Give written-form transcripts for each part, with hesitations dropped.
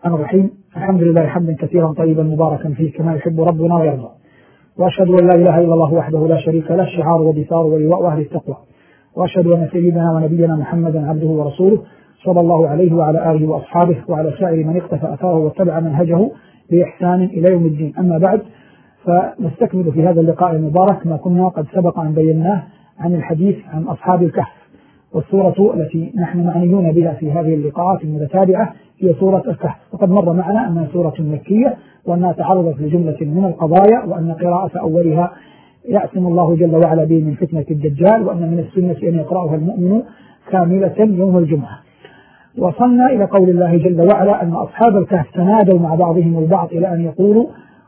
الرحمن الرحيم. الحمد لله حمدا كثيرا طيبا مباركا فيه كما يحب ربنا ويرضى، وأشهد أن لا إله إلا الله وحده لا شريك له الشعار وبثار ولواء أهل التقوى، وأشهد أن سيدنا ونبينا محمدا عبده ورسوله صلى الله عليه وعلى آله وأصحابه وعلى سائر من اقتفى أثاره واتبع منهجه بإحسان إلى يوم الدين. أما بعد، فنستكمل في هذا اللقاء المبارك ما كنا قد سبق أن بيناه عن الحديث عن أصحاب الكهف، والسورة التي نحن معنيون بها في هذه اللقاءات المتتابعة هي سورة الكهف. وقد مر معنا أنها سورة مكية، وأنها تعرضت لجملة من القضايا، وأن قراءة أولها يعصم الله جل وعلا به من فتنة الدجال، وأن من السنة أن يقرأها المؤمن كاملة يوم الجمعة. وصلنا إلى قول الله جل وعلا أن أصحاب الكهف تنادوا مع بعضهم البعض إلى أن يقولوا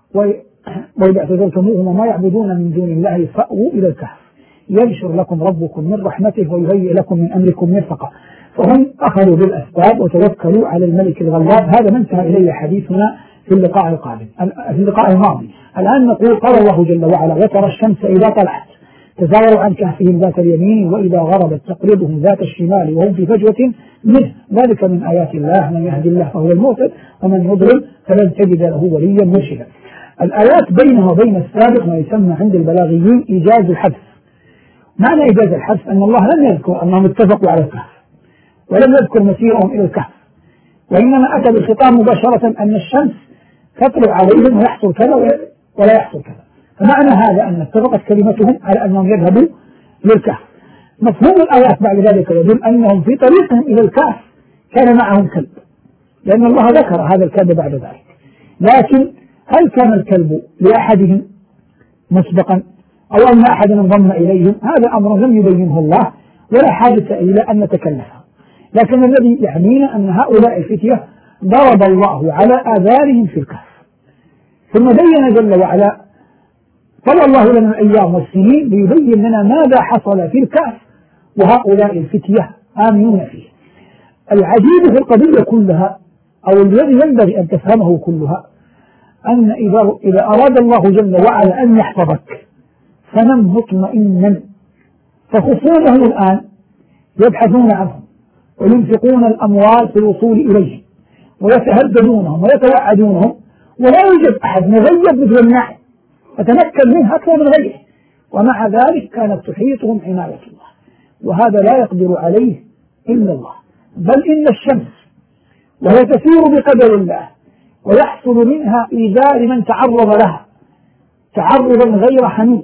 وإذا اعتزلتموهم وما يعبدون من دون الله فأووا إلى الكهف ينشر لكم ربكم من رحمته ويهيئ لكم من أمركم مرفقا. فهم أخذوا بالأسباب وتوكلوا على الملك الغلاب. هذا ما انتهى إليه حديثنا في اللقاء القادم، في اللقاء الماضي. الآن نقول قال الله جل وعلا: وترى الشمس إذا طلعت تزاوروا عن كهفهم ذات اليمين وإذا غربت تقرضهم ذات الشمال وهم في فجوة منه، ذلك من آيات الله، من يهدي الله فهو المهتد ومن يضلل فلن تجد له وليا مرشدا. الآيات بينها وبين السابق ما يسمى عند البلاغيين إيجاز الحذف. معنى إيجاز الحذف أن الله لم يذكر أنهم اتفقوا على الكهف، ولم يذكر مسيرهم إلى الكهف، وإنما أتى بالخطاب مباشرة أن الشمس تطلع عليهم ويحصل كذا ولا يحصل كذا. فمعنى هذا أن اتفقت كلمتهم على أنهم يذهبوا للكهف. مفهوم الآيات بعد ذلك يدل أنهم في طريقهم إلى الكهف كان معهم كلب، لأن الله ذكر هذا الكلب بعد ذلك. لكن هل كان الكلب لأحدهم مسبقا أو أن أحدا انضم إليهم؟ هذا أمر لم يبينه الله ولا حاجة إلى أن نتكلفه. لكن الذي يعنينا أن هؤلاء الفتية ضرب الله على آذانهم في الكهف، ثم بين جل وعلا طلع الله لنا الأيام والسنين ليبين لنا ماذا حصل في الكهف وهؤلاء الفتية آمنون فيه. العجيب في القضية كلها أو الذي ينبغي أن تفهمه كلها أن إذا أراد الله جل وعلا أن يحفظك فنم مطمئنا، فخصومه الآن يبحثون عنهم وينفقون الأموال في الوصول إليهم ويتهددونهم ويتوعدونهم، ولا يوجد أحد مغيب مثل النعم فتمكن منها أكثر من غيره، ومع ذلك كانت تحيطهم عناية الله، وهذا لا يقدر عليه إلا الله. بل إن الشمس وهي تسير بقدر الله ويحصل منها إيذاء من تعرض لها تعرضا غير حميد،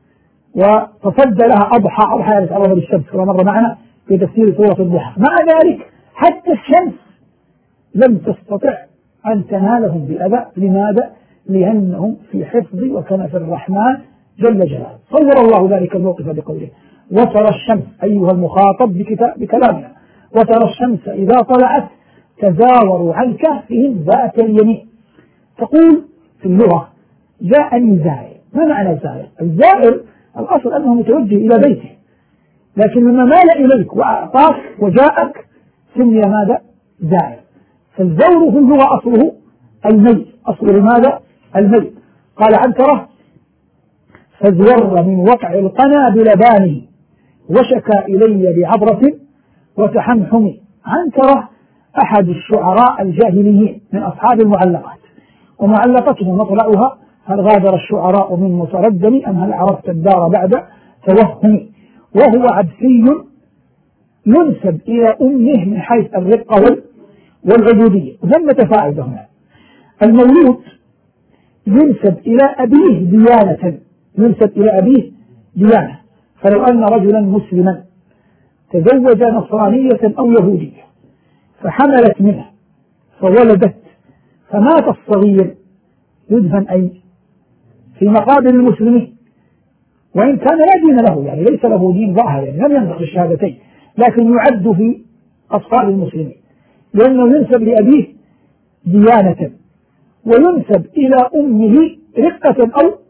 وتصدى لها أضحى يتعرض للشمس كما مر معنا في تفسير سورة الضحى. مع ذلك حتى الشمس لم تستطع أن تنالهم بأذى. لماذا؟ لأنهم في حفظ وكنف الرحمن جل جلاله. صور الله ذلك الموقف بقوله: وترى الشمس، أيها المخاطب بكلامنا، وترى الشمس إذا طلعت تزاوروا عن كهفهم ذات اليمين. تقول في اللغة: جاءني زائر. ما معنى زائر؟ الزائر الأصل أنه متوجه إلى بيته، لكن لما مال إليك وأعطاك وجاءك سمي ماذا؟ زائر. فالزور في اللغة أصله الميل، أصله ماذا؟ الميل. قال عنترة: فازور من وقع القنا بلبانه وشكى إلي بعبرة وتحمحم. عنترة أحد الشعراء الجاهليين من أصحاب المعلقات، ومعلقته مطلعها: هل غادر الشعراء من متردم أم هل عرفت الدار بعد توهم. وهو عبسي ينسب إلى أمه من حيث الرقة والعبودية. ثمة فائدة هنا: المولود ينسب إلى أبيه ديانة، ينسب إلى أبيه ديانة. فلو أن رجلا مسلما تزوج نصرانية أو يهودية فحملت منه فولدت فمات الصغير، يدفن أي؟ في مقابر المسلمين، وإن كان لا دين له، يعني ليس له دين ظاهر، يعني لم ينطق الشهادتين، لكن يعد في أصحاب المسلمين، لأنه ينسب لأبيه ديانة وينسب إلى أمه رقة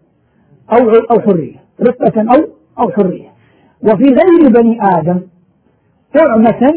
أو حرية، رقة أو حرية. وفي غير بني آدم طعمة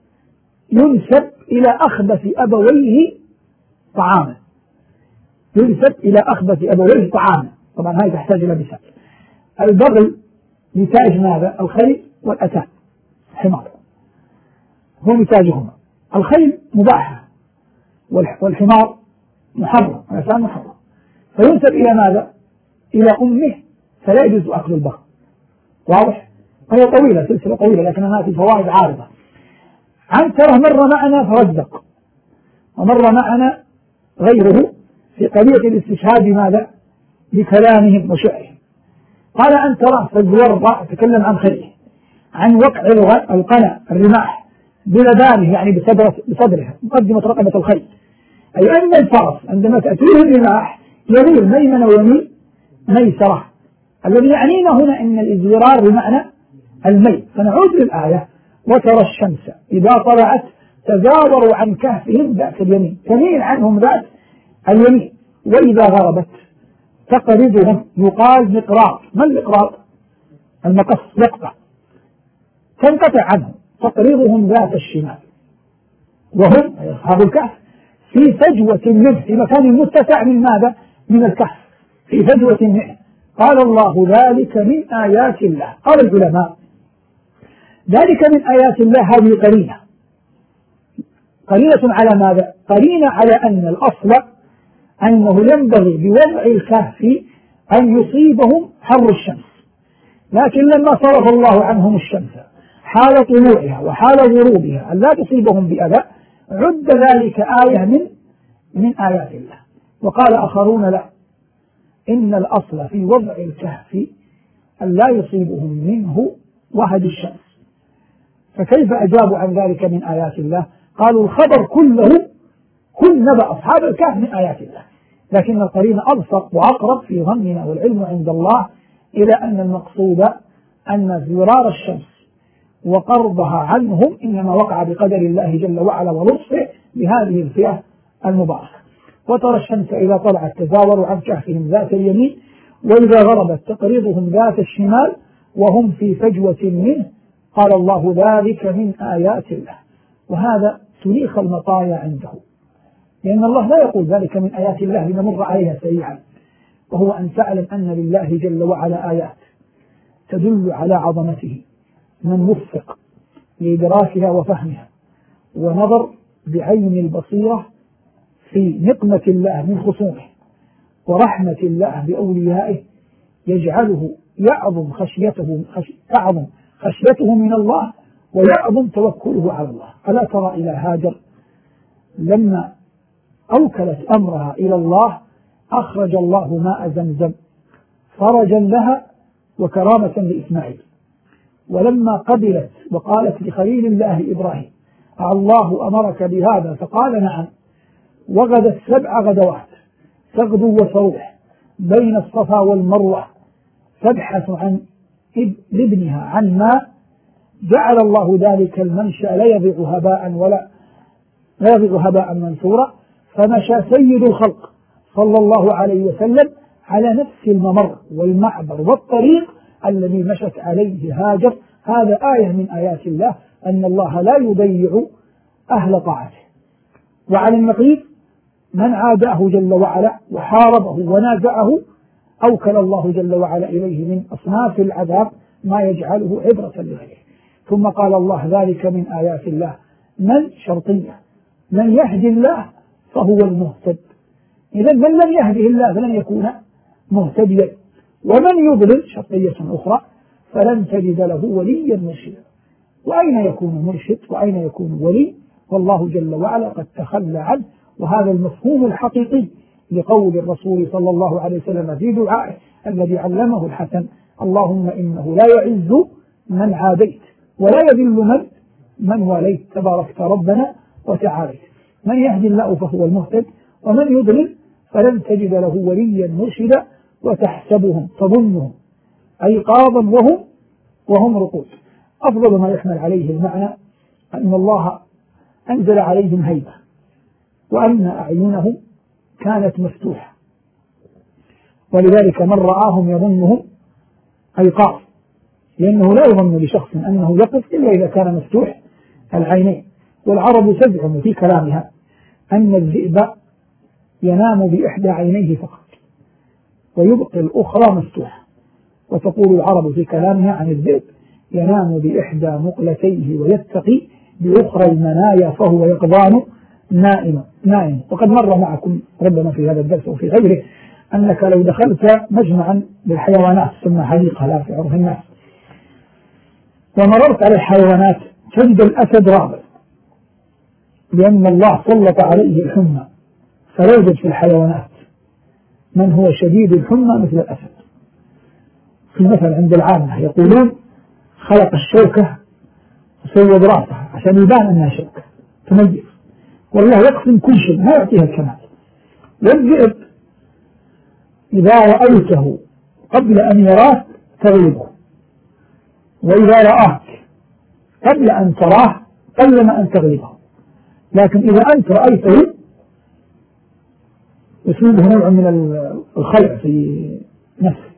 ينسب إلى أخبث أبويه طعاما، ينسب إلى أخبث أبويه طعاما. طبعا هذه تحتاج إلى مثال. البغل نتاج ماذا؟ الخيل والأتان، حمار هو نتاجهما. الخيل مباحة والحمار محرم، الإنسان محرم، فينسب إلى ماذا؟ إلى أمه، فلا يجوز أكل البقر. واضح؟ هي طويلة، سلسلة طويلة، لكنها في فوائد عارضة. عنترة مر معنا فرزق، ومر معنا غيره في قضية الاستشهاد بماذا؟ بكلامهم وشعرهم. قال عنترة فالزور تكلم عن خيره، عن وقع القنا الرماح بلبانه، يعني بصدرها مقدمة رقبة الخيل، أي أن الفرس عندما تأتيه الرماح يميل ميمنة ويميل ميسرة. الذي يعنينا هنا أن الازدرار بمعنى الميل. فنعود للآية: وترى الشمس إذا طلعت تزاوروا عن كهفهم ذات اليمين، تميل عنهم ذات اليمين، وإذا غربت تقرضهم، يقال مقراط. ما المقراط؟ المقص، يقطع، تنقطع عنهم، تقرضهم ذات الشمال، وهم أصحاب الكهف في فجوة منه، في مكان متسع من ماذا؟ من الكهف، في فجوة منه. قال الله: ذلك من آيات الله. قال العلماء: ذلك من آيات الله، هذه قرينة على ماذا؟ قرينة على أن الأصل أنه ينبغي بوضع الكهف أن يصيبهم حر الشمس، لكن لما صرف الله عنهم الشمس حال طلوعها وحال غروبها أن لا تصيبهم بأذى، عد ذلك آية من آيات الله. وقال آخرون: لا، إن الأصل في وضع الكهف أن لا يصيبهم منه وهد الشمس. فكيف أجابوا عن ذلك من آيات الله؟ قالوا: الخبر كله، كل نبأ أصحاب الكهف من آيات الله، لكن القرين أبسط وأقرب في ظننا، والعلم عند الله، إلى أن المقصود أن زرار الشمس وقربها عنهم إنما وقع بقدر الله جل وعلا ولطفه بهذه الفئة المباركة. وترى الشمس إذا طلعت تزاور عن كهفهم ذات اليمين، وإذا غربت تقرضهم ذات الشمال، وهم في فجوة منه. قال الله: ذلك من آيات الله. وهذا تليخ المطايا عنده، لأن الله لا يقول ذلك من آيات الله لنمر عليها سريعا، وهو أن تعلم أن لله جل وعلا آيات تدل على عظمته، من وفق لإدراكها وفهمها ونظر بعين البصيرة في نقمة الله من خصومه ورحمة الله بأوليائه، يجعله يعظم خشيته من الله ويعظم توكله على الله. ألا ترى إلى هاجر لما أوكلت أمرها إلى الله أخرج الله ماء زمزم فرجا لها وكرامة لإسماعيل. ولما قبلت وقالت لخليل الله إبراهيم: الله أمرك بهذا؟ فقال: نعم. وغدت 7 غدوات تغدو وتروح بين الصفا والمروة تبحث عن لابنها عن ماء، جعل الله ذلك المنشأ لا يضيع هباء منثورا. فمشى سيد الخلق صلى الله عليه وسلم على نفس الممر والمعبر والطريق الذي مشت عليه هاجر. هذا آية من آيات الله، أن الله لا يضيع أهل طاعته. وعلى النقيض من عاداه جل وعلا وحاربه ونازعه أوكل الله جل وعلا إليه من أصناف العذاب ما يجعله عبرة لغيره. ثم قال الله: ذلك من آيات الله. من شرطية، من يهدي الله فهو المهتد. إذا من لم يهده الله فلن يكون مهتديا، ومن يضلل شرطية أخرى فلن تجد له وليا مرشدا. وأين يكون مرشد وأين يكون ولي؟ والله جل وعلا قد تخلى عنه. وهذا المفهوم الحقيقي لقول الرسول صلى الله عليه وسلم في دعائه الذي علمه الحسن: اللهم إنه لا يعز من عاديت ولا يذل من واليت، تباركت ربنا وتعاليت. من يهدي الله فهو المهتد، ومن يضلل فلن تجد له وليا مرشدا. وتحسبهم، تظنهم أيقاظا وهم رقود. أفضل ما يحمل عليه المعنى أن الله أنزل عليهم هيبة، وأن أعينهم كانت مفتوحة، ولذلك من رآهم يظنهم أيقاظ، لأنه لا يظن لشخص أنه يقف إلا إذا كان مفتوح العينين. والعرب تزعم في كلامها أن الذئب ينام بإحدى عينيه فقط ويبقي الأخرى مفتوحة، وتقول العرب في كلامها عن الذئب: ينام بإحدى مقلتيه ويتقي بأخرى المنايا فهو يقظان نائم. وقد مر معكم ربما في هذا الدرس وفي غيره أنك لو دخلت مجمعا للحيوانات ثم حديقة لا في عرف الناس ومررت على الحيوانات تجد الأسد رابط، لأن الله سلط عليه الحمى، فيوجد في الحيوانات من هو شديد الحمى مثل الأسد. في مثل عند العامة يقولون خلق الشوكة وسود راسها عشان يبان أنها شوكة تميز، والله يقسم كل شيء ما يعطيها الكمال. والذئب إذا رأيته قبل أن يراك تغلبه، وإذا رآك قبل أن تراه قلما أن تغلبه، لكن إذا أنت رأيته يسوده نوع من الخلع في نفسه،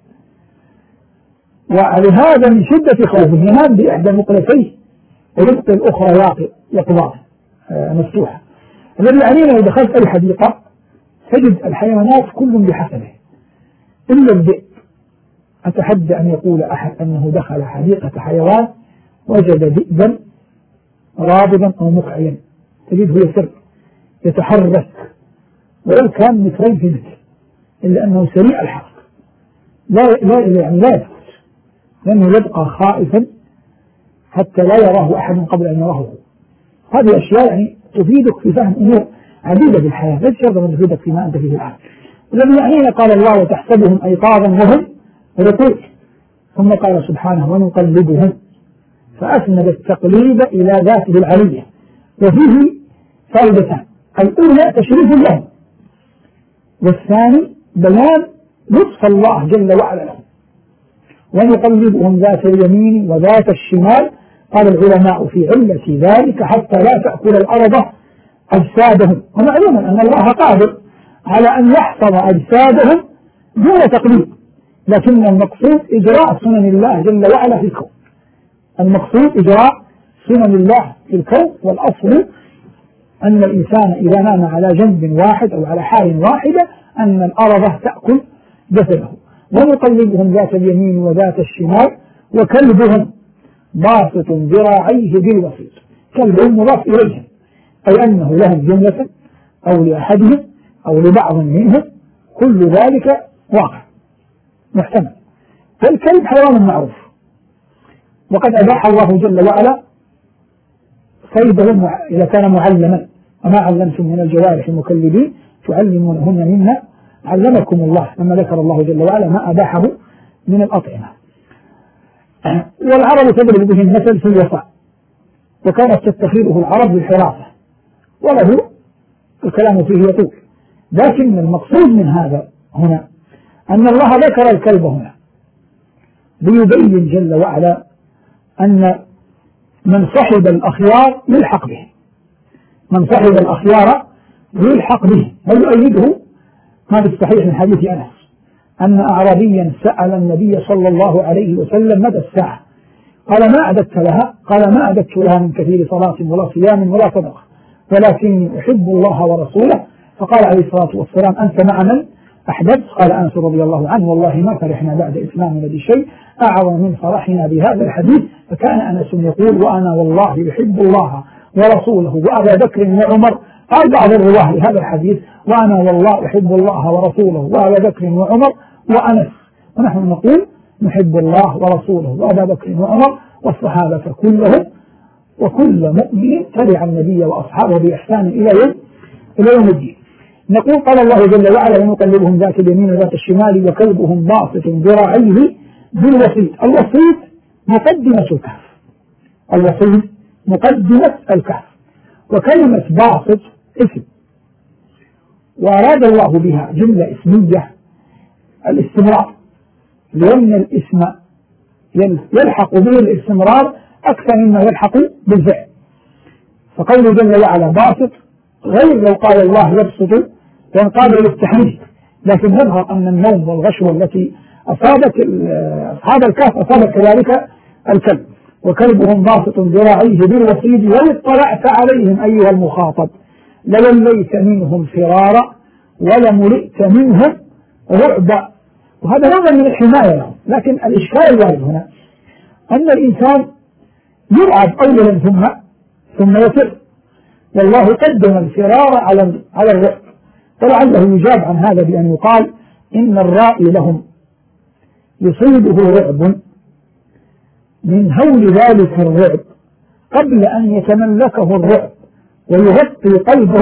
ولهذا من شدة خوفه ينام بإحدى مقلتيه ويبقي الأخرى يقظان مفتوحة. الذي يعنينا لو دخلت أي حديقة تجد الحيوانات كل بحسبه إلا الذئب. أتحدى أن يقول أحد أنه دخل حديقة حيوان وجد ذئبا رابضا أو مقعيا، تجده يسر يتحرك ولو كان مترين في متر، إلا أنه سريع الحركة لا يثبت، لأنه يبقى خائفا حتى لا يراه أحد قبل أن يراه. هذه أشياء يعني تفيدك في فهم أمور عديدة بالحياة، ليس شرط أن تفيدك فيما أنت فيه الآن. الذي يعنينا قال الله وتحسبهم أيقاظا وهم رقود، ثم قال سبحانه ونقلبهم، فأسند التقليد إلى ذاته العلية، وفيه فائدتان: الأولى تشريف لهم، والثاني بيان لطف الله جل وعلا لهم. ونقلبهم ذات اليمين وذات الشمال، قال العلماء في علة ذلك حتى لا تأكل الأرض أجسادهم. ومعلوم أن الله قادر على أن يحفظ أجسادهم دون تقليد، لكن المقصود إجراء سنن الله جل وعلا في الكون. المقصود إجراء سنن الله في الكون، والأصل أن الإنسان إذا نام على جنب واحد أو على حال واحدة أن الأرض تأكل جسده. ونقلبهم ذات اليمين وذات الشمال، وكلبهم باسط ذراعيه بالوسيط. كلبهم مضاف إليهم، أي أنه لهم جملة أو لأحدهم أو لبعض منهم، كل ذلك واقع محتمل. فالكلب حيوان معروف، وقد أباح الله جل وعلا صيده إذا كان معلما، وما علمتم من الجوارح المكلبين تعلمونهن مما علمكم الله، لما ذكر الله جل وعلا ما أباحه من الأطعمة. والعرب تضرب به المثل في الوفاء، وكانت تتخذه العرب للحراسة، وله الكلام فيه يطول. لكن المقصود من هذا هنا أن الله ذكر الكلب هنا ليبين جل وعلا أن من صحب الأخيار يلحق به، من صحب الأخيار يلحق به. ويؤيده ما في الصحيح من حديث أنس أن أعرابيا سأل النبي صلى الله عليه وسلم مدى الساعة، قال ما أعددت لها؟ قال ما أعددت لها من كثير صلاة ولا صيام ولا صدقة، ولكني أحب الله ورسوله. فقال عليه الصلاة والسلام أنت مع من أحببت؟ قال أنس رضي الله عنه والله ما فرحنا بعد إسلامنا بشيء أعظم من فرحنا بهذا الحديث. فكان أنس يقول وأنا والله يحب الله ورسوله وأبا بكر وعمر. قال بعض الرواه لهذا الحديث وأنا والله أحب الله ورسوله وأبا بكر وعمر وأنس، ونحن نقول نحب الله ورسوله وأبا بكر وعمر والصحابة كلهم وكل مؤمن تبع النبي وأصحابه بإحسان إلى يوم الدين. نقول قال الله جل وعلا ونقلبهم ذات اليمين وذات الشمال وكلبهم باسط ذراعيه بالوسيط. الوسيط مقدمة الكهف، الوسيط مقدمة الكهف. وكلمة باسط اسم، وأراد الله بها جملة اسمية الاستمرار، لأن الاسم يلحق به الاستمرار أكثر مما يلحق بالفعل. فقوله جل وعلا باسط غير لو قال الله يبسط ينقاد للتحريك، لكن يظهر أن النوم والغشوة التي أصابت أصحاب الكهف أصابت كذلك الكلب. وكلبهم باسط ذراعيه بالوسيد لو اطلعت عليهم أيها المخاطب لوليت منهم فرارا ولملئت منهم رعبا. وهذا نوع من الحماية لهم، لكن الإشكال الوارد هنا أن الإنسان يرعب أولا ثم يفر، والله قدم الفرار على الرعب. ولعله يجاب عن هذا بأن يقال إن الرائي لهم يصيبه رعب من هول ذلك الرعب قبل أن يتملكه الرعب ويغطي قلبه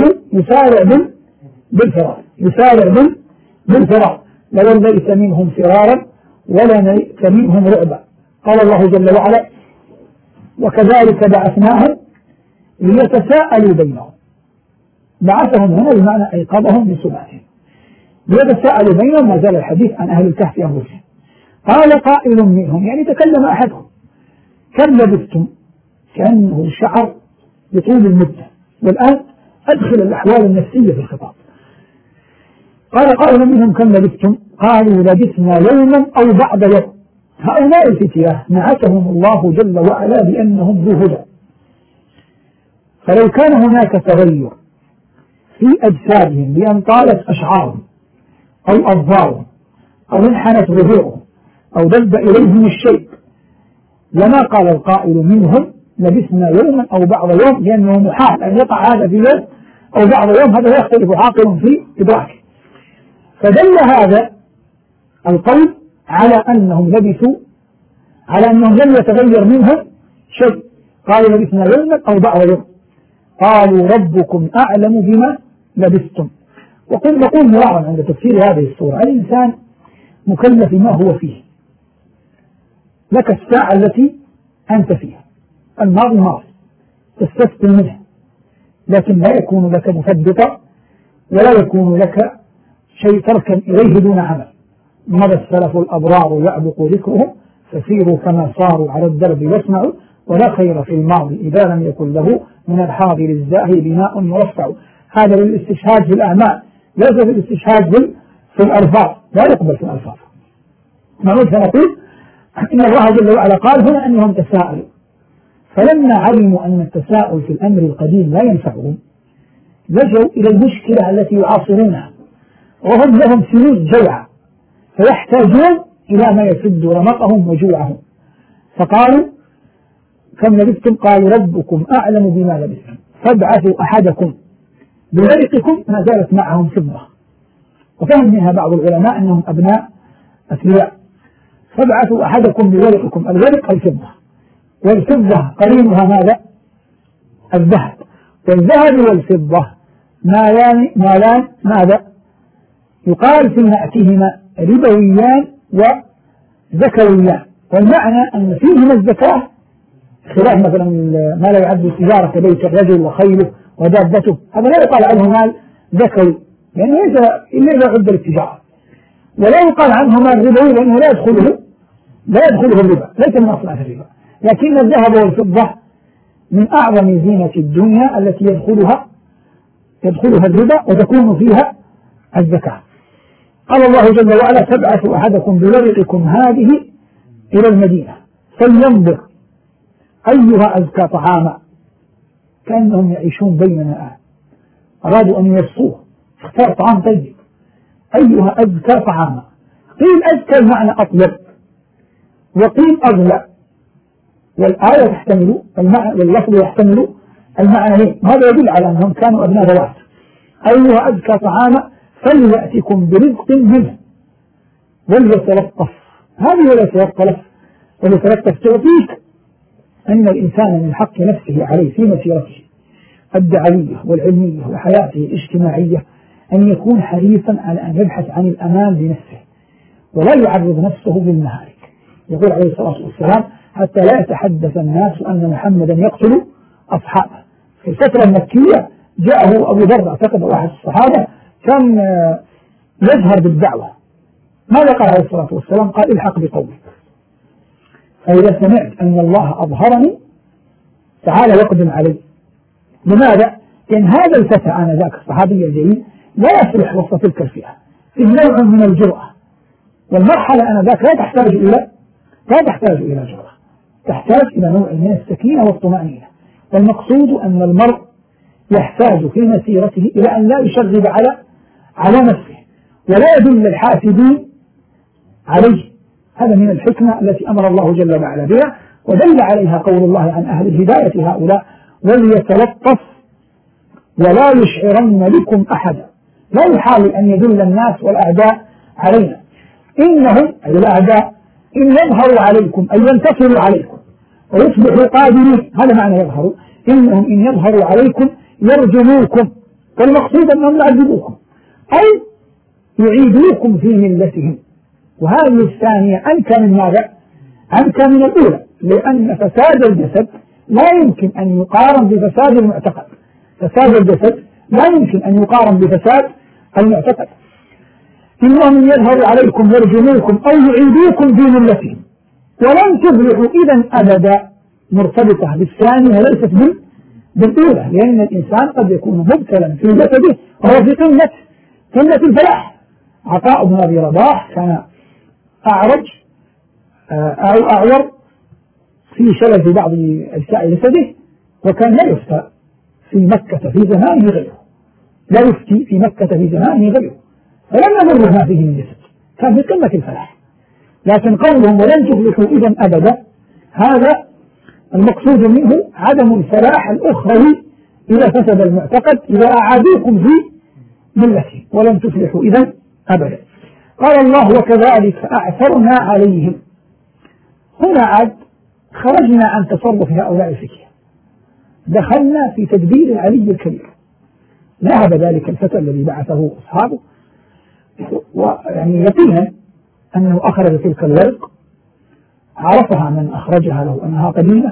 يسارع بالفرار لو ليس منهم فرارا ولا ليس منهم رعبا. قال الله جل وعلا: وكذلك بعثناهم ليتساءلوا بينهم. بعثهم هنا بمعنى أيقظهم بسبعهم ليتساءلوا بينهم. ما زال الحديث عن أهل الكهف أنفسهم. قال قائل منهم، يعني تكلم أحدهم: كم لبثتم؟ كأنه شعر بطول المدة، والآن أدخل الأحوال النفسية في الخطاب. قال قائل منهم: كم لبثتم؟ قالوا: لبثنا يوما أو بعض يوم. هؤلاء الفتية نعتهم الله جل وعلا بأنهم ذو هدى، فلو كان هناك تغير في أجسادهم بأن طالت أشعارهم أو أظفارهم أو انحنت ظهورهم أو دب إليهم الشيء لما قال القائل منهم لبثنا يوما أو بعض يوم، لأنه محال أن يقع هذا في يوم أو بعض يوم، هذا لا يختلف عاقل في إدراكه. فدل هذا القول على أنهم لبثوا، على أنهم لم يتغير منهم شيء. قالوا لبثنا يوما أو بعض يوم. قالوا: ربكم أعلم بما لبثتم. وقل نقول مراعا عند تفسير هذه السورة: الإنسان مكلف بما هو فيه، لك الساعة التي أنت فيها، الماضي ماضي تستثقل منه، لكن لا يكون لك مثبطا ولا يكون لك شيء تركا إليه دون عمل. مضى السلف الأبرار يعبق ذكرهم فسيروا كما صاروا على الدرب واسمعوا، ولا خير في الماضي إذا لم يكن له من الحاضر الزاهي بناء مرفع. هذا للاستشهاد في الأعمال، ليس للاستشهاد في الألفاظ، لا يقبل في الألفاظ. نقول إن الله جل وعلا قال هنا أنهم تساءلوا، فلما علموا أن التساؤل في الأمر القديم لا ينفعهم لجوا إلى المشكلة التي يعاصرونها، وهم لهم سنين جوعى فيحتاجون إلى ما يسد رمقهم وجوعهم. فقالوا: كم لبثتم؟ قالوا: ربكم أعلم بما لبثتم فابعثوا أحدكم بورقكم. ما زالت معهم فضة، وفهم منها بعض العلماء أنهم أبناء أثرياء. فابعثوا أحدكم بورقكم، الورق الفضة، والفضة قرينها ماذا؟ الذهب. والذهب والفضة مالان ماذا؟ يقال في نأتهما ربويان وزكويان، والمعنى أن فيهما الزكاة، خلاف مثلا ما لا يعد تجارة كبيت الرجل وخيله ودابته، هذا لا يقال عنه مال زكوي، يعني ليس إلا إذا عد للتجارة. ولا يقال عنه مال ربوي لأنه لا يدخله الربا، ليس من أصناف الربا. لكن الذهب والفضة من أعظم زينة الدنيا التي يدخلها الربا وتكون فيها الزكاة. قال الله جل وعلا: تبعث أحدكم بورقكم هذه إلى المدينة فلينظر أيها أزكى طعاما. كأنهم يعيشون بيننا الآن، أرادوا أن يوصوه، اختار طعام طيب. أيها أزكى طعاما، قيل أزكى المعنى أطيب، وقيل أغلى، والآية تحتمل المعنى واللفظ يحتمل المعنى. هذا يدل على أنهم كانوا أبناء ذوات. أيها أزكى طعاما فليأتكم برزق منه وليتلطف. هذه وليتلطف تعطيك أن الإنسان من حق نفسه عليه في مسيرته الدعوية والعلمية وحياته الاجتماعية أن يكون حريصا على أن يبحث عن الأمان لنفسه ولا يعرض نفسه بالمهالك. يقول عليه الصلاة والسلام: حتى لا يتحدث الناس أن محمدا يقتل أصحابه. في الفترة المكية جاءه أبو ذر، اعتقد واحد الصحابة كان يجهر بالدعوة. ماذا قال عليه الصلاة والسلام؟ قال: الحق بقولك، فإذا سمعت أن الله أظهرني تعالى يقدم علي. لماذا؟ لأن هذا الفتى آنذاك الصحابي الجليل لا يصلح وسط تلك الفئة، في نوع من الجرأة، والمرحلة آنذاك لا تحتاج إلى جرأة، تحتاج إلى نوع من السكينة والطمأنينة. والمقصود أن المرء يحتاج في مسيرته إلى أن لا يشغب على نفسه ولا يدل الحاسدين عليه. هذا من الحكمة التي أمر الله جل وعلا بها، ودل عليها قول الله عن أهل الهداية هؤلاء: وليتلطف ولا يشعرن بكم أحدا. لا يحاول أن يدل الناس والأعداء علينا. إنهم أي الأعداء إن يظهروا عليكم أي ينتصروا عليكم ويصبحوا قادرين، هذا معنى يظهروا. إنهم إن يظهروا عليكم يرجموكم، والمقصود أنهم يعذبوكم أو يعيدوكم في ملتهم. وهذه الثانية أنكى من ماذا؟ أنكى من الأولى، لأن فساد الجسد لا يمكن أن يقارن بفساد المعتقد. فساد الجسد لا يمكن أن يقارن بفساد المعتقد. إنهم يظهروا عليكم يرجموكم أو يعيدوكم في ملتهم ولن تفلحوا إذا أبدا، مرتبطة بالثانية وليست بالأولى، لأن الإنسان قد يكون مبتلا في جسده وهو في قمة الفلاح. عطاء بن أبي رباح كان أعرج أو أعور في شلل في بعض أجزاء جسده، وكان لا يفتى في مكة في زمانه غيره، لا يفتي في مكة في زمانه غيره، فلم يضره ما فيه من جسد، كان في قمة الفلاح. لكن قولهم ولن تفلحوا إذا أبدا، هذا المقصود منه عدم الفلاح الأخروي إذا فسد المعتقد، إذا أعادوكم في ملته ولن تفلحوا إذا أبدا. قال الله وكذلك أعثرنا عليهم. هنا عاد خرجنا عن تصرف هؤلاء الفتية، دخلنا في تدبير العلي الكبير. ذهب ذلك الفتى الذي بعثه أصحابه ويعني يقينا أنه أخرج تلك الورق، عرفها من أخرجها له أنها قديمة،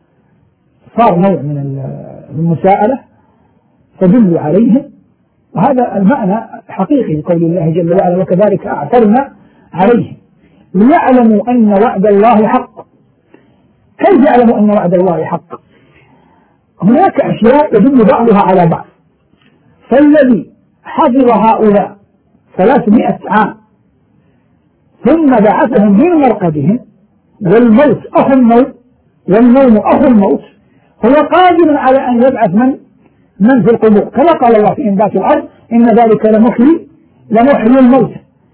صار نوع من المساءلة تدل عليهم. وهذا المعنى حقيقي قول الله جل وعلا وكذلك أعثرنا عليهم ليعلموا أن وعد الله حق. كيف يعلموا أن وعد الله حق؟ هناك أشياء يدل بعضها على بعض. فالذي حفظ هؤلاء 300 عام ثم بعثهم من مرقدهم، والموت أخو الموت والنوم أخو الموت، هو قادر على أن يبعث من في القبور، كما قال الله في إنبات الأرض إن ذلك لمحيي الموت،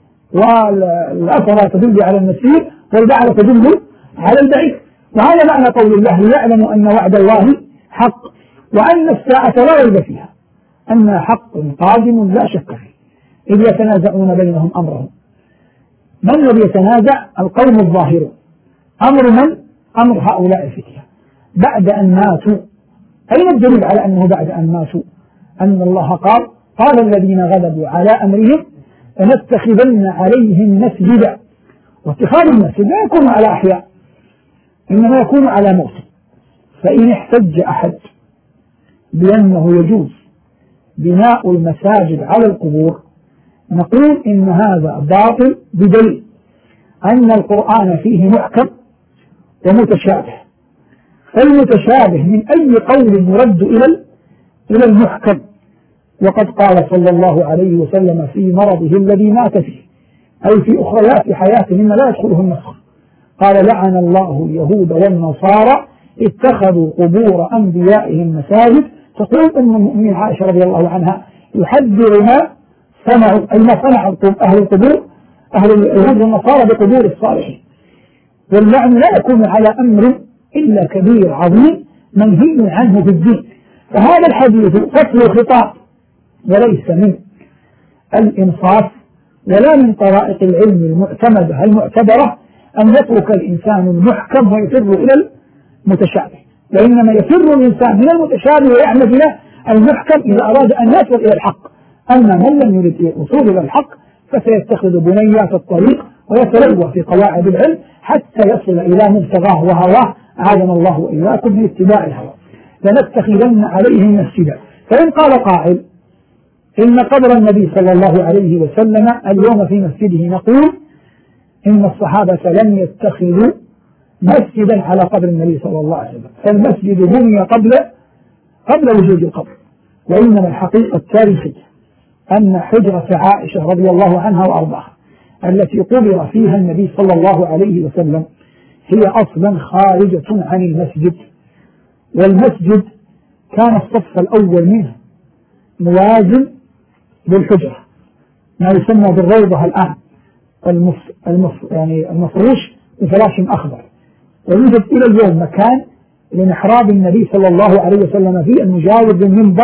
والأثر تدل على المسير والبعث تدل على البعيد. وهذا معنى قول الله ليعلموا أن وعد الله حق وأن الساعة لا ريب فيها، أنها حق قادم لا شك فيه، إذ يتنازعون بينهم أمرهم. من الذي يتنازع؟ القوم الظاهرون. أمر من؟ أمر هؤلاء الفتية بعد أن ماتوا. أين الدليل على أنه بعد أن ماتوا؟ أن الله قال الذين غلبوا على أمرهم لنتخذن عليهم مسجدا. واتخاذ المسجد لا يكون على أحياء، إنما يكون على موت. فإن احتج أحد بأنه يجوز بناء المساجد على القبور، نقول إن هذا باطل بدليل أن القرآن فيه محكم ومتشابه. فالمتشابه من أي قول يرد إلى المحكم. وقد قال صلى الله عليه وسلم في مرضه الذي مات فيه أي في أخريات حياته مما لا يدخله النسخ، قال لعن الله اليهود والنصارى اتخذوا قبور أنبيائهم مساجد. تقول أم المؤمنين عائشة رضي الله عنها يحذر ما صنعوا أي ما صنع أهل القبور أهل اليهود والنصارى بقبور الصالحين. واللعن لا يكون على أمر إلا كبير عظيم منهي عنه في الدين. فهذا الحديث فصل الخطاب وليس من الإنصاف ولا من طرائق العلم المعتمدة المعتبرة أن يترك الإنسان المحكم ويفر إلى المتشابه، وإنما يفر الإنسان من المتشابه ويعمد إلى المحكم إذا أراد أن يصل إلى الحق. أما من لم يرد الوصول إلى الحق فسيتخذ بنيات الطريق ويتلوى في قواعد العلم حتى يصل إلى مبتغاه وهواه، أعاذنا الله وإياكم من اتباع الهوى. لنتخذن عليهم مسجدا. فإن قال قائل إن قبر النبي صلى الله عليه وسلم اليوم في مسجده، نقول إن الصحابة لم يتخذوا مسجدا على قبر النبي صلى الله عليه وسلم، فالمسجد بني قبل وجود القبر. وإنما الحقيقة التاريخية أن حجرة عائشة رضي الله عنها وأرضاها التي قبر فيها النبي صلى الله عليه وسلم هي أصلا خارجة عن المسجد، والمسجد كان الصف الأول منه موازن للحجرة، ما يسمى بالروضة الآن يعني المفروش بفراش أخضر. ويوجد إلى اليوم مكان لمحراب النبي صلى الله عليه وسلم فيه المجاور للمنبر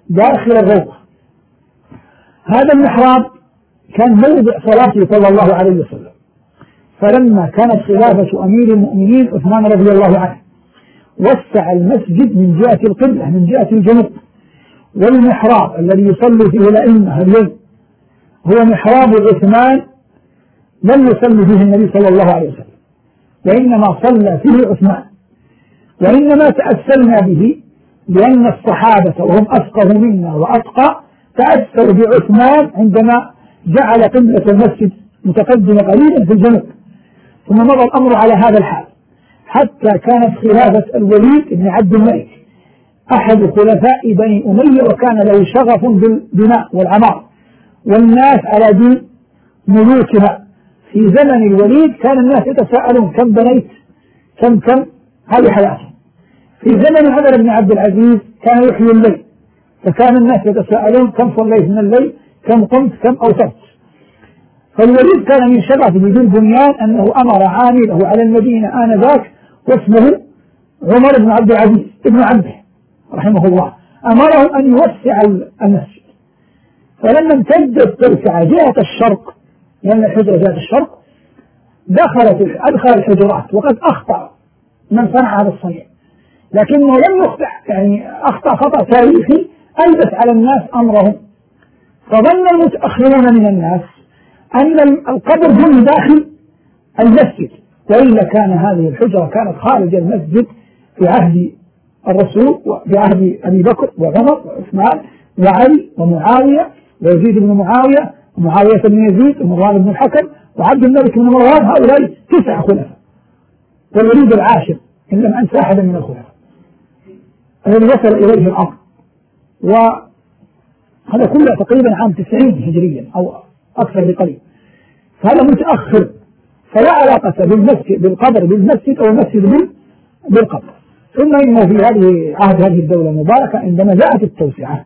داخل الروضة. هذا المحراب كان موضع صلاته صلى الله عليه وسلم، فلما كانت خلافة أمير المؤمنين عثمان رضي الله عنه وسع المسجد من جهة القبلة من جهة الجنوب، والمحراب الذي يصلي فيه الأئمة اليوم هو محراب عثمان لم يصلي فيه النبي صلى الله عليه وسلم، وإنما صلى فيه عثمان، وإنما تأثرنا به لأن الصحابة وهم أفقه منا وأتقى تأثروا بعثمان عندما جعل قبلة المسجد متقدمة قليلا في الجنوب، ثم مضى الأمر على هذا الحال حتى كانت خلافة الوليد بن عبد الملك أحد خلفاء بني أمية، وكان له شغف بالبناء والعمار والناس على دين ملوكها. في زمن الوليد كان الناس يتساءلون كم بنيت كم هذه حياته. في زمن عمر بن عبد العزيز كان يحيي الليل، فكان الناس يتساءلون كم صليت من الليل، كم قمت، كم أوترت. فالوليد كان من شغفه بالبنيان أنه أمر عامله على المدينة آنذاك واسمه عمر بن عبد العزيز ابن عمه رحمه الله، أمره أن يوسع المسجد. فلما امتدت توسع جهة الشرق، لأن الحجرة جهة الشرق، أدخل الحجرات، وقد أخطأ من صنع هذا الصنيع، لكنه لم يخطئ، يعني أخطأ خطأ تاريخي ألبس على الناس أمرهم. فظن المتأخرون من الناس أن القبر هم داخل المسجد، وإلا كان هذه الحجرة كانت خارج المسجد في عهد الرسول وفي عهد أبي بكر وعمر وعثمان وعلي ومعاوية ويزيد بن معاوية ومعاوية بن يزيد ومروان بن الحكم وعبد الملك بن مروان، هؤلاء 9 خلفاء، والوليد العاشر إن لم أنسى أحدا من الخلفاء الذي وصل إليه الأمر. وهذا كله تقريبا عام 90 هجريا أو أكثر بقليل، فهذا متأخر، فلا علاقة بالقبر بالمسجد أو المسجد بالقبر. ثم إنه في عهد هذه الدولة المباركة عندما جاءت التوسعة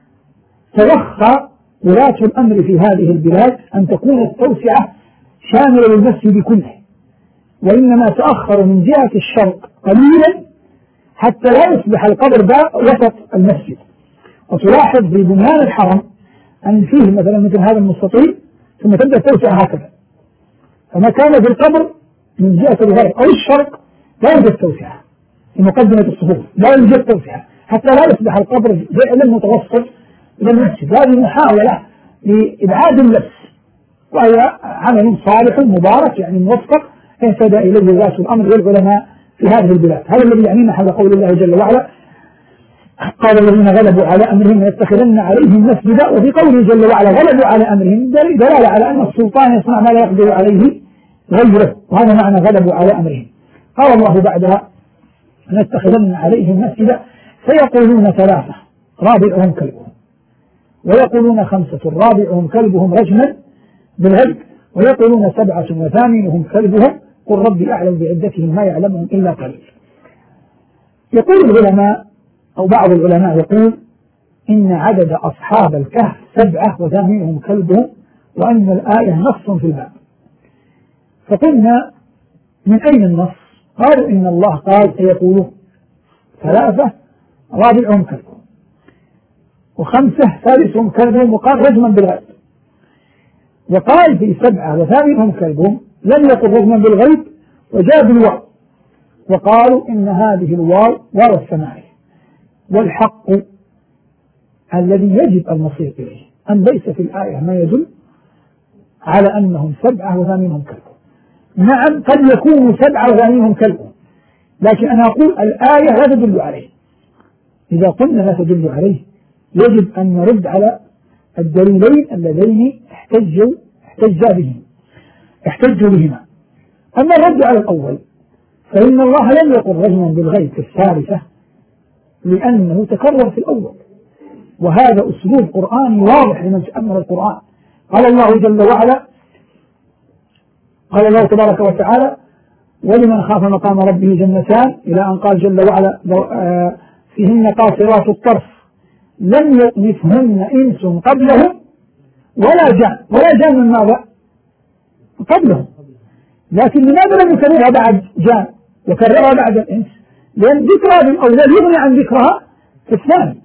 توخى ولاة الأمر في هذه البلاد أن تكون التوسعة شاملة للمسجد كله، وإنما تأخر من جهة الشرق قليلا حتى لا يصبح القبر وسط المسجد. وتلاحظ في بنيان الحرم أن فيه مثل هذا المستطيل ثم تبدأ التوسعة هكذا، فما كان في القبر من جهة الغرب أو الشرق لا يوجد توسعة في مقدمة الصفوف، لا يوجد توسعة حتى لا يصبح القبر فعلا متوسط إلى المسجد. هذه محاولة لإبعاد اللبس، وهي عمل صالح مبارك يعني موفق اهتدى إليه ولاة الأمر والعلماء في هذه البلاد. هذا الذي يعنينا حول قول الله جل وعلا قال الذين غلبوا على أمرهم ليتخذن عليهم مسجدا، وفي قوله جل وعلا غلبوا على أمرهم دلالة على أن السلطان يصنع ما لا يقدر عليه غيره، وهذا معنى غلبوا على أمرهم. قال الله بعدها ليتخذن عليهم مسجدا سيقولون 3 رابعهم كلبهم، ويقولون 5 رابعهم كلبهم رجما بالغيب، ويقولون 7 وثامنهم كلبهم قل ربي أعلم بعدتهم ما يعلمهم إلا قليل. يقول العلماء أو بعض العلماء يقول إن عدد أصحاب الكهف 7 وثامنهم كلبهم، وأن الآية نص في الباب. فقلنا من أين النص؟ قالوا إن الله قال سيقولون 3 رابعهم كلبهم، و5 ثالثهم كلبهم، وقال رجما بالغيب. وقال في 7 وثامنهم كلبهم لم يقل رجما بالغيب وجاء بالواو، وقالوا إن هذه الواو واو السماعية، والحق الذي يجب المصير إليه أن ليس في الآية ما يدل على أنهم 7 وثامنهم كلبهم. نعم قد يكونوا 7 وثامنهم كلبهم، لكن أنا أقول الآية لا تدل عليه. إذا قلنا لا تدل عليه يجب أن نرد على الدليلين اللذين احتجوا بهما. أما الرد على الأول فإن الله لم يقل رجما بالغيب في 3 لأنه تكرر في الأول، وهذا أسلوب قرآني واضح لمن تأمل القرآن. قال الله جل وعلا، قال الله تبارك وتعالى ولمن خاف مقام ربه جنتان، إلى أن قال جل وعلا فيهن قاصرات الطرف لم يطمثهن إنس قبلهم ولا جان من ماذا قبلهم. لكن لماذا لم يكررها بعد جان وكررها بعد الإنس؟ لأن ذكرها بالأول يغني عن ذكرها في الثاني.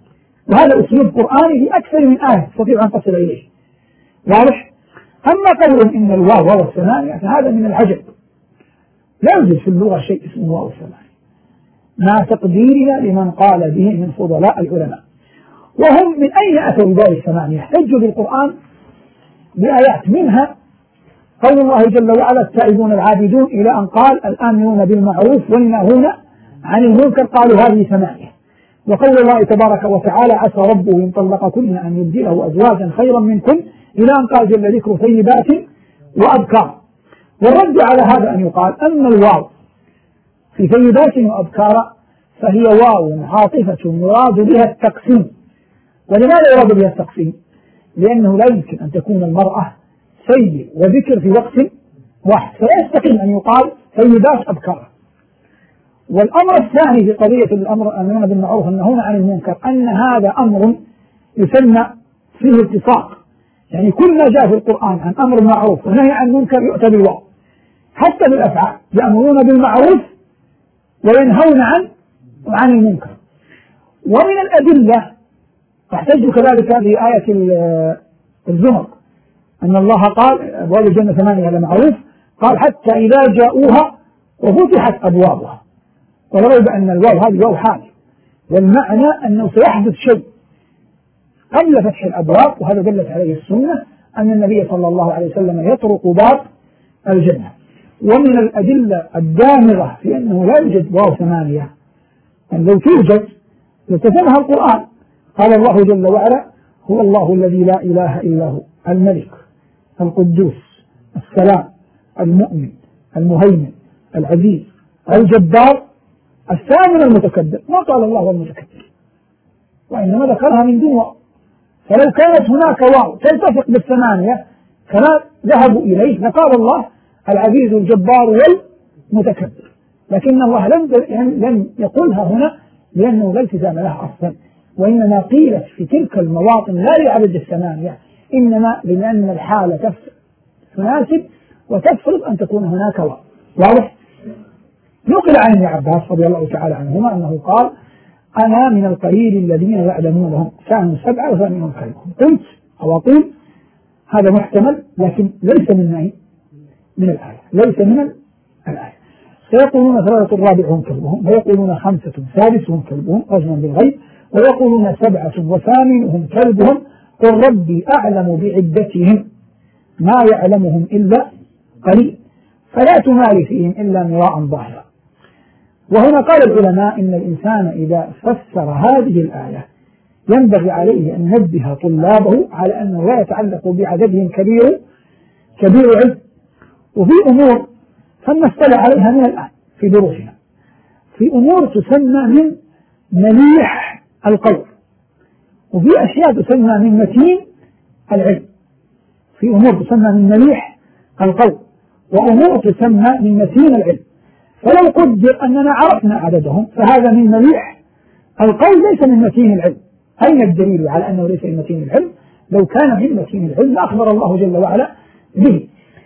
وهذا أسلوب قرآني في أكثر من آية تستطيع أن تصل إليه. واضح؟ أما قولهم إن الواو واو الثمانية فهذا من العجب، لا يوجد في اللغة شيء اسمه واو الثمانية مع تقديرنا لمن قال به من فضلاء العلماء. وهم من أين أتوا بواو الثمانية؟ احتجوا بالقرآن بآيات منها قول الله جل وعلا التائبون العابدون إلى أن قال الآمرون بالمعروف والناهون عن المنكر قالوا هذه ثمانية. وقول الله تبارك وتعالى عسى ربه إن طلقكن أن يبدله أزواجا خيرا منكن إلى أن قال جل ذكر طيبات وأبكار. والرد على هذا أن يقال أن الواو في طيبات وأبكار فهي واو عاطفة يراد بها التقسيم. ولماذا يراد بها التقسيم؟ لأنه لا يمكن أن تكون المرأة سيد وذكر في وقت واحد، فلا يستقيم أن يقال طيبات أبكار. والأمر الثاني في قضية الأمر أمرنا بالمعروف والنهون عن المنكر أن هذا أمر يسمى فيه التصاق، يعني كل ما جاء في القرآن عن أمر معروف ونهي عن منكر يؤتى بالواو، حتى بالأفعال يأمرون بالمعروف وينهون عن المنكر. ومن الأدلة تحتج كذلك هذه آية الزمر أن الله قال أبواب الجنة 8 على معروف، قال حتى إذا جاءوها وفتحت أبوابها، ورغب أن الواو هذه واو حال، والمعنى أنه سيحدث شيء قبل فتح الأبواب، وهذا دلت عليه السنة أن النبي صلى الله عليه وسلم يطرق باب الجنة. ومن الأدلة الدامغة في أنه لا يوجد واو 8، أن لو توجد لتفهمها القرآن. قال الله جل وعلا هو الله الذي لا إله إلا هو الملك القدوس السلام المؤمن المهيمن العزيز الجبار الثامن المتكبر، ما قال الله هو المتكبر، وإنما ذكرها من دون واو. فلو كانت هناك واو تلتفق بالثمانية كما ذهبوا إليه لقال الله العزيز الجبار والمتكبر، لكن الله لم يقولها هنا لأنه لا التزام لها أصلا، وإنما قيلت في تلك المواطن لا لعدد الثمانية، إنما لأن الحالة تناسب وتفرض أن تكون هناك واو. واضح؟ نقل عن ابن عباس رضي الله تعالى عنهما أنه قال أنا من القليل الذين يعلمونهم كانوا 7 وثامنهم كلبهم. قلت أو أقول هذا محتمل لكن ليس من الآية، ليس من الآية. سيقولون 3 رابعهم كلبهم، ويقولون 5 سادسهم كلبهم رجما بالغيب، ويقولون 7 وثامنهم كلبهم، قل ربي أعلم بعدتهم ما يعلمهم إلا قليل فلا تماري فيهم إلا مراء ظاهرا. وهنا قال العلماء إن الإنسان إذا فسر هذه الآية ينبغي عليه أن ينبه طلابه على أنه لا يتعلق بعددهم كبير علم، وفي أمور سنستلع عليها من الآن في دروسنا، في أمور تسمى من مليح القول، وفي أشياء تسمى من متين العلم. في أمور تسمى من مليح القول وأمور تسمى من متين العلم. فلو قدر أننا عرفنا عددهم فهذا من مليح القول ليس من متين العلم. أين الدليل على أنه ليس من متين العلم؟ لو كان من متين العلم أخبر الله جل وعلا به.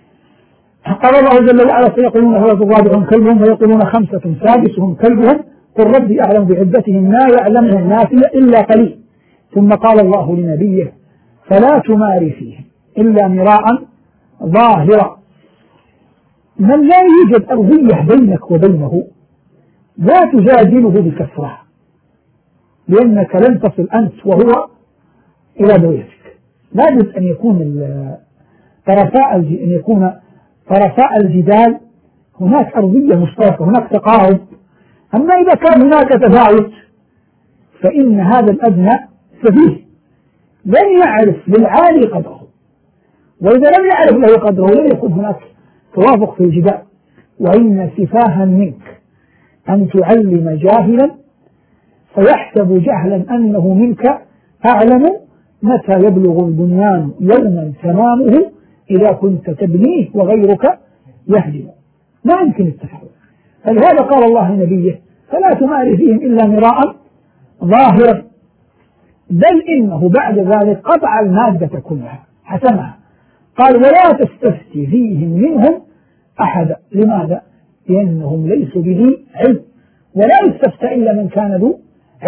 قال الله جل وعلا سيقولون 3 رابعهم كلبهم ويقولون 5 سادسهم كلبهم قل ربي أعلم بعدتهم ما يعلمهم الناس إلا قليل. ثم قال الله لنبيه فلا تماري فيهم إلا مراء ظاهرا. من لا يوجد أرضية بينك وبينه لا تجادله بكثرة، لأنك لن تصل أنت وهو إلى بويتك. لابد أن يكون طرفاء الجدال هناك أرضية مشتركة، هناك تقارب. أما إذا كان هناك تفاوت فإن هذا الأدنى سفيه لن يعرف للعالي قدره، وإذا لم يعرف له قدره لن يكون هناك توافق في الجدال. وإن سفاها منك أن تعلم جاهلا فيحسب جهلا أنه منك أعلم متى يبلغ البنيان يوما تمامه إذا كنت تبنيه وغيرك يهدم. ما يمكن التفاوت. فلهذا قال الله لنبيه فلا تماري فيهم إلا مراء ظاهرا، بل إنه بعد ذلك قطع المادة كلها حسمها. قال ولا تستفتي فيهم منهم أحدا. لماذا؟ لأنهم ليسوا به علم، ولا يستفتى إلا من كان ذو علم.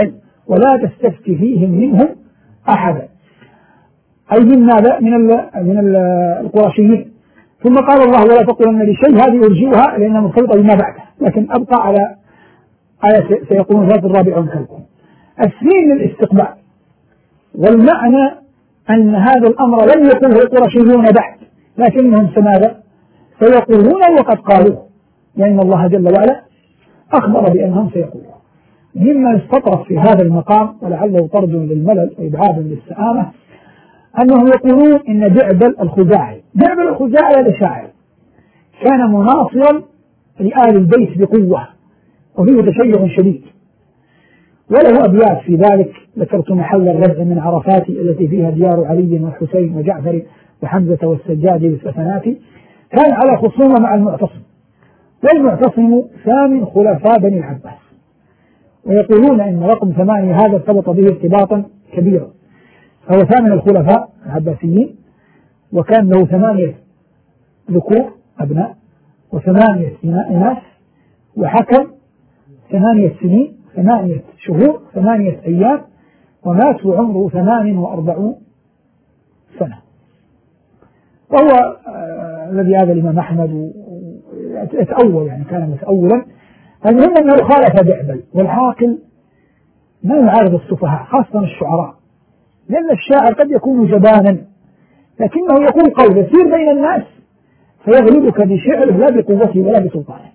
ولا تستفتي فيهم منهم أحدا، أي من ماذا؟ من القرشيين. ثم قال الله ولا تقولن لشيء، هذه أرجئها لأنها مرتبطة بما بعده، لكن أبقى على آية سيقولون ذات الرابع كلكم. السين للاستقبال، والمعنى أن هذا الأمر لم يقله القرشيون بعد، لكنهم ماذا؟ سيقولون وقد قالوا، لأن الله جل وعلا أخبر بأنهم سيقولون. مما يستطرف في هذا المقام ولعله طرد للملل وإبعاد للسآمة أنهم يقولون إن دعبل الخزاعي، دعبل الخزاعي هذا شاعر كان مناصرا لآل البيت بقوة وفيه تشيع شديد، وله أبيات في ذلك ذكرت محل الرجع من عرفات التي فيها ديار علي والحسين وجعفر وحمزة والسجاد والسفنات، كان على خصومة مع المعتصم، والمعتصم ثامن خلفاء بني العباس، ويقولون إن رقم 8 هذا ارتبط به ارتباطا كبيرا، فهو ثامن الخلفاء العباسيين، وكان له 8 ذكور أبناء و8 إناث، وحكم 8 سنين 8 شهور 8 أيام، ومات وعمره 48 سنة. وهو الذي هذا الإمام أحمد يتأول، يعني كان متأولا. المهم أنه خالف دعبل، والعاقل ما يعارض السفهاء خاصة الشعراء، لأن الشاعر قد يكون جبانا لكنه يقول قول يسير بين الناس فيغلبك بشعره لا بقوته ولا بسلطانه.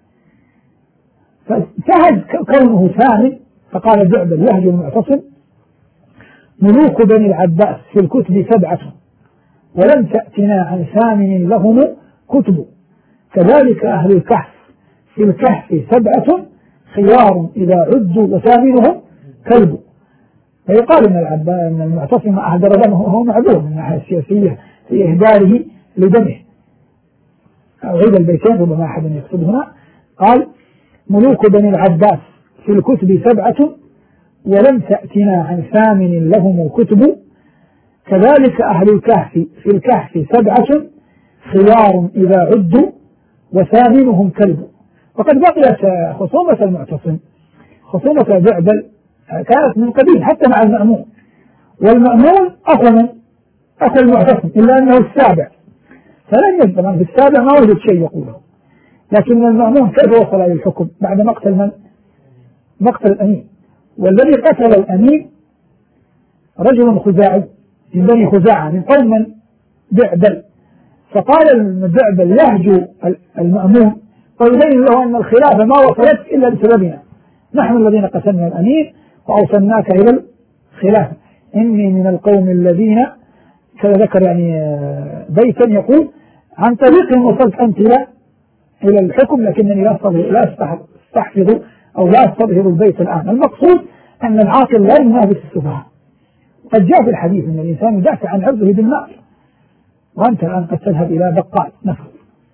فانتهز كونه ثامن، فقال دعبل يهجو المعتصم: ملوك بني العباس في الكتب 7 ولم تأتنا عن ثامن لهم كتب، كذلك أهل الكهف في الكهف 7 خيار إذا عدوا وثامنهم كلب. فيقال أن المعتصم أهدر دمه وهو معذور من الناحية السياسية في إهداره لدمه. أعيد البيتين ربما أحد يقصد هنا. قال: ملوك بني العباس في الكتب 7 ولم تأتنا عن ثامن لهم كتب، كذلك أهل الكهف في الكهف 7 خيار إذا عدوا وثامنهم كلب. وقد بقيت خصومة المعتصم، خصومة دعبل كانت من قبيل حتى مع المأمون، والمأمون أخو المعتصم، إلا أنه السابع، فلن يجب في السابع ما وجد شيء يقوله. لكن المأمون كيف وصل إلى الحكم بعد مقتل من؟ مقتل الأمين، والذي قتل الأمين رجل خزاعي من بني خزاعة من قوم دعبل، فقال دعبل يهجو المأمون ويبين له أن الخلافة ما وصلت إلا بسببنا، نحن الذين قتلنا الأمير وأوصلناك إلى الخلافة، إني من القوم الذين كذا ذكر يعني بيتا يقول: عن طريق وصلت أنت إلى الحكم لكنني لا أستحفظ أو لا أستظهر البيت الآن. المقصود أن العاقل لا ينافس السفهاء. قد جاء في الحديث أن الإنسان يدافع عن عرضه بالمال، وأنت الآن قد تذهب إلى بقال نفر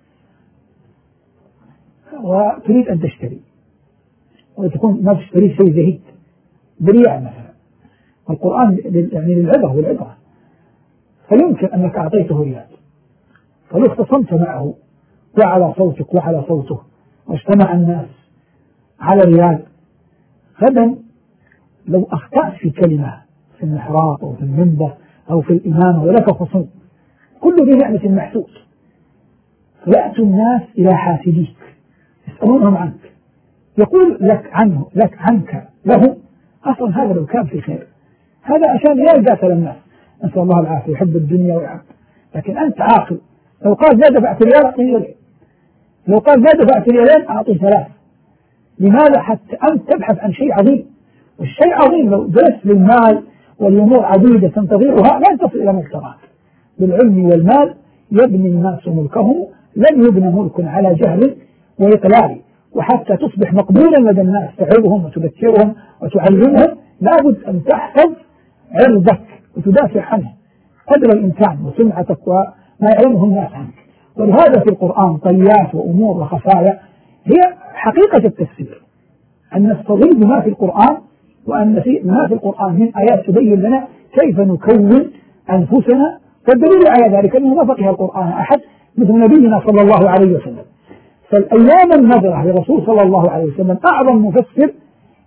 وتريد أن تشتري، وتكون ما تشتري شيء زهيد بريع مثلا، والقرآن يعني للعبرة والعبرة، فيمكن أنك أعطيته ريال، فلو اختصمت معه وعلى صوتك وعلى صوته واجتمع الناس على ريال، غدا لو أخطأت في كلمة في المحراب أو في المنبر أو في الإمامة ولك خصوم كل ذي نعمة محسوس، فيأتوا الناس إلى حاسديك يسألونهم عنك، يقول لك عنك له أصلا هذا لو كان في خير، هذا عشان ريال قاتل الناس، نسأل الله العافية، يحب الدنيا ويحب. لكن أنت عاقل، لو قال لا دفعت ريال أعطيه ريال، لو قال لا دفعت ريالين أعطيه 3. لماذا؟ حتى أنت تبحث عن شيء عظيم، والشيء عظيم لو جلست للمال والأمور عديدة تنتظرها لا تصل إلى مقتضاك. بالعلم والمال يبني الناس ملكهم، لن يبنى ملك على جهل وإقلال، وحتى تصبح مقبولا لدى الناس تعظهم وتذكرهم وتعلمهم لابد أن تحفظ عرضك وتدافع عنه قدر الإمكان وسمعتك وما يعلمه الناس عنك. ولهذا في القرآن طيات وأمور وخفايا هي حقيقة التفسير، أن نستضيف ما في القرآن، وأن ما في القرآن من آيات تبين لنا كيف نكون أنفسنا. فالدليل على ذلك أنه ما فقه القرآن أحد مثل نبينا صلى الله عليه وسلم. فالأيام النظرة للرسول صلى الله عليه وسلم أعظم مفسر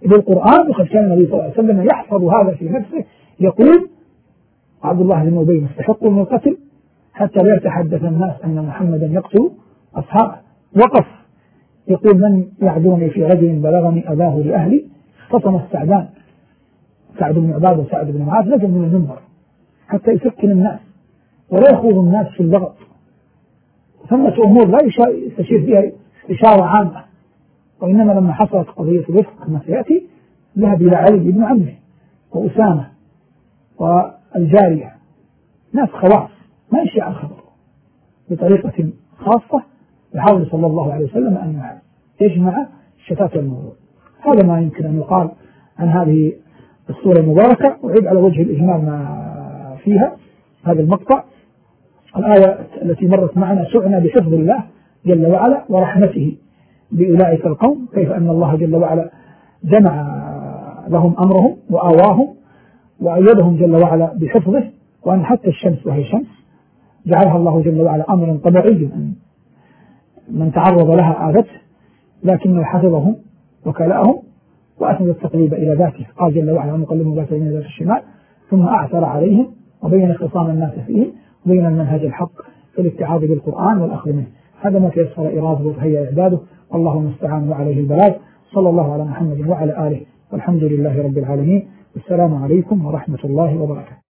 بالقرآن. وقد كان النبي صلى الله عليه وسلم يحفظ هذا في نفسه، يقول عبد الله بن أبي مستحق من القتل حتى لا يتحدث الناس أن محمدا يقتل أصحابه. وقف يقول من يعذرني في رجل بلغني أباه لأهلي. فطن السعدان سعد بن عباد وسعد بن معاذ نزل من المنبر حتى يسكن الناس ولا يخوض الناس في اللغط. ثمة أمور لا يستشير فيها استشارة عامة، وإنما لما حصلت قضية الرفق كما سيأتي ذهب إلى علي بن عمه وأسامة والجارية، ناس خواص ما يشيع الخبر، بطريقة خاصة يحاول صلى الله عليه وسلم أن يجمع شتات الموضوع. هذا ما يمكن أن يقال عن هذه السورة المباركة. وعيد على وجه الإجمال ما فيها هذا المقطع. الآية التي مرت معنا سعنا بحفظ الله جل وعلا ورحمته بأولئك القوم، كيف أن الله جل وعلا جمع لهم أمرهم وآواهم وأيدهم جل وعلا بحفظه، وأن حتى الشمس وهي شمس جعلها الله جل وعلا أمرا طبيعيا أن من تعرض لها آذته، لكنه حفظهم وكلأهم وأسند التقليب إلى ذاته. قال جل وعلا ونقلبهم ذات اليمين ذات الشمال، ثم أعثر عليهم وبين خصام الناس فيه وبين المنهج الحق في الاتعاظ بالقرآن والأخذ منه. هذا ما تيسر إراده وتهيأ إعداده، والله المستعان وعليه البلاغ. صلى الله على محمد وعلى آله، والحمد لله رب العالمين، والسلام عليكم ورحمة الله وبركاته.